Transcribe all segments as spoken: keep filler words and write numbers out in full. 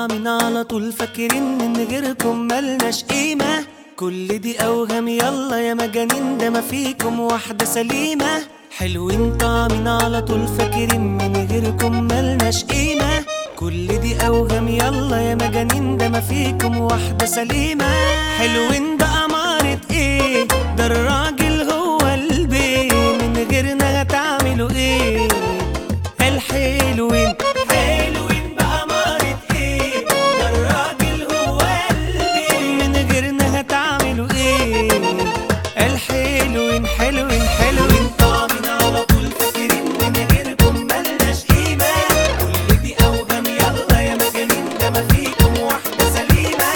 طعمين على طول فاكرين من غيركم ملناش قيمة. كل دي أوهام يلا يا مجانين، ده ما فيكم واحدة سليمة. حلوين طعمين على طول فاكرين من غيركم ملناش قيمة. كل دي أوهام يلا يا مجانين، ده ما فيكم واحدة سليمة. حلوين ده أمارة إيه؟ ده الراجل هو البيه، من غيرنا هتعملوا إيه؟ الحلوين حلوين بأمارة إيه؟ ده الراجل هو البيه، من غيرنا هتعملوا إيه؟ الحلوين حلوين حلوين طعمين على طول فاكرين من غيركم ملناش قيمة. كل دي أوهام يلا يا مجانين، ده ما فيكم واحدة سليمة.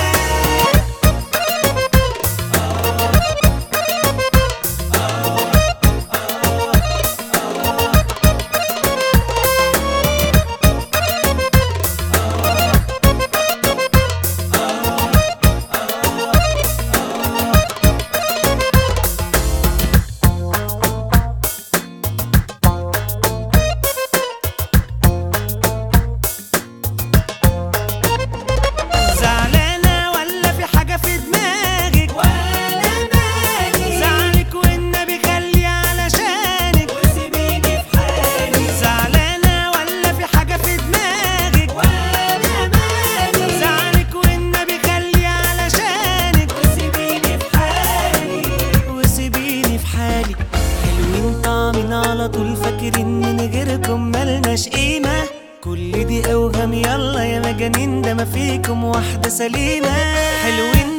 زعلانة ولا في حاجة في دماغك؟ وأنا مالي، زعلك والنبي خلي علشانك وسيبيني في حالي. زعلانة ولا في حاجة في دماغك؟ وأنا مالي، زعلك والنبي خلي علشانك وسيبيني في حالي، وسيبيني في حالي. حلوين طعمين على طول فاكرين من غيركم ملناش قيمة. كل دي أوهام يلا يا مجانين، ده ما فيكم واحدة سليمة. حلوين